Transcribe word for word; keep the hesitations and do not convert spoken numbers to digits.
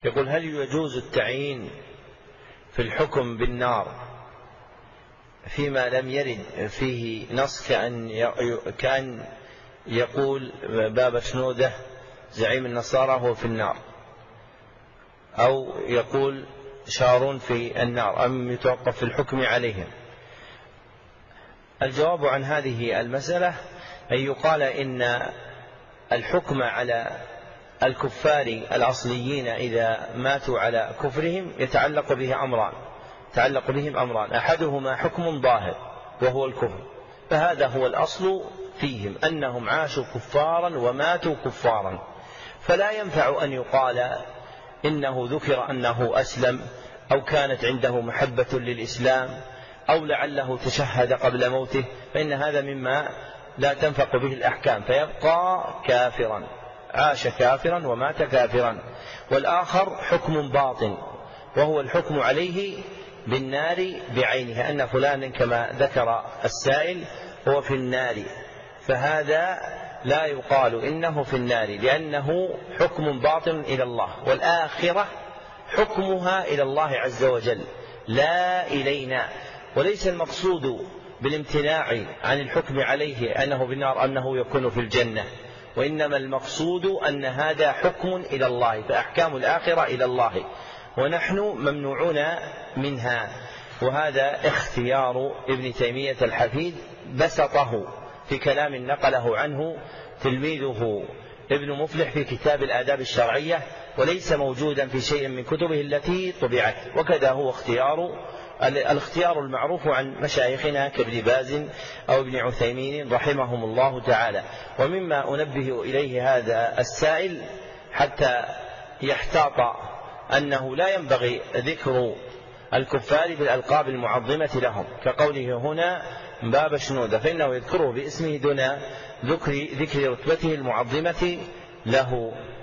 يقول: هل يجوز التعيين في الحكم بالنار فيما لم يرد فيه نص، كأن كأن يقول بابا شنودة زعيم النصارى هو في النار، أو يقول شارون في النار، أم يتوقف في الحكم عليهم؟ الجواب عن هذه المسألة أن يقال إن الحكم على الكفار الأصليين إذا ماتوا على كفرهم يتعلق به أمران يتعلق بهم أمران أحدهما حكم ظاهر وهو الكفر، فهذا هو الأصل فيهم أنهم عاشوا كفارا وماتوا كفارا، فلا ينفع أن يقال إنه ذكر أنه أسلم أو كانت عنده محبة للإسلام أو لعله تشهد قبل موته، فإن هذا مما لا تنفق به الأحكام، فيبقى كافرا، عاش كافرا ومات كافرا. والآخر حكم باطن وهو الحكم عليه بالنار بعينها، أن فلانا كما ذكر السائل هو في النار، فهذا لا يقال إنه في النار لأنه حكم باطن إلى الله، والآخرة حكمها إلى الله عز وجل لا إلينا. وليس المقصود بالامتناع عن الحكم عليه أنه بالنار أنه يكون في الجنة، وإنما المقصود أن هذا حكم إلى الله، فأحكام الآخرة إلى الله ونحن ممنوعون منها. وهذا اختيار ابن تيمية الحفيد بسطه في كلام نقله عنه تلميذه ابن مفلح في كتاب الآداب الشرعية، وليس موجودا في شيء من كتبه التي طبعت. وكذا هو اختيار الاختيار المعروف عن مشايخنا كابن باز أو ابن عثيمين رحمهم الله تعالى. ومما أنبه إليه هذا السائل حتى يحتاط أنه لا ينبغي ذكر الكفار بالألقاب المعظمة لهم، كقوله هنا باب شنودة، فإنه يذكره باسمه دون ذكر رتبته المعظمة له.